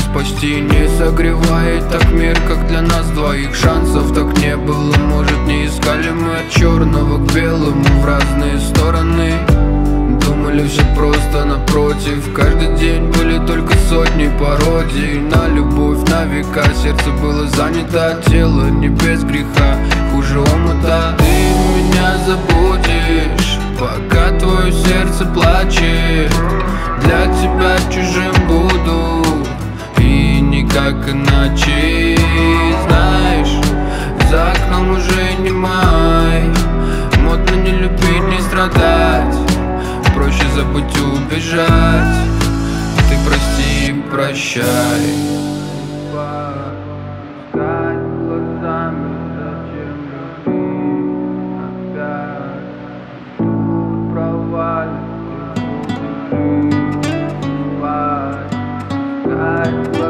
спасти, не согревает так мир, как для нас двоих. Шансов так не было, может, не искали мы от черного к белому в разные стороны. Думали все просто напротив, каждый день были только сотни пародий на любовь, на века. Сердце было занято, а тело не без греха, хуже омута. Ты меня забудешь, пока твое сердце плачет. Для тебя чужим буду, и никак иначе. Знаешь, за окном уже не май, модно не любить, не страдать, проще забыть и убежать. Ты прости и прощай. Искать глазами, зачем любить опять? Тут провалится, спать, искать глазами.